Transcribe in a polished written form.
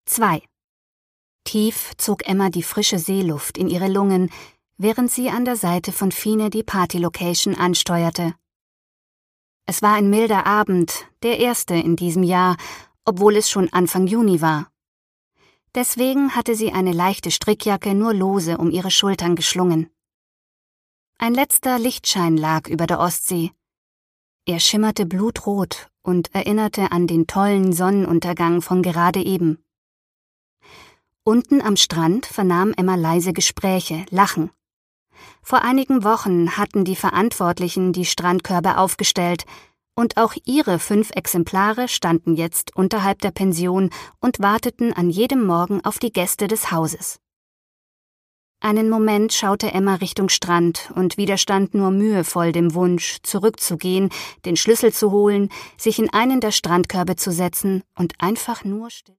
2. Tief zog Emma die frische Seeluft in ihre Lungen, während sie an der Seite von Fine die Partylocation ansteuerte. Es war ein milder Abend, der erste in diesem Jahr, obwohl es schon Anfang Juni war. Deswegen hatte sie eine leichte Strickjacke nur lose um ihre Schultern geschlungen. Ein letzter Lichtschein lag über der Ostsee. Er schimmerte blutrot und erinnerte an den tollen Sonnenuntergang von gerade eben. Unten am Strand vernahm Emma leise Gespräche, Lachen. Vor einigen Wochen hatten die Verantwortlichen die Strandkörbe aufgestellt, und auch ihre 5 Exemplare standen jetzt unterhalb der Pension und warteten an jedem Morgen auf die Gäste des Hauses. Einen Moment schaute Emma Richtung Strand und widerstand nur mühevoll dem Wunsch, zurückzugehen, den Schlüssel zu holen, sich in einen der Strandkörbe zu setzen und einfach nur still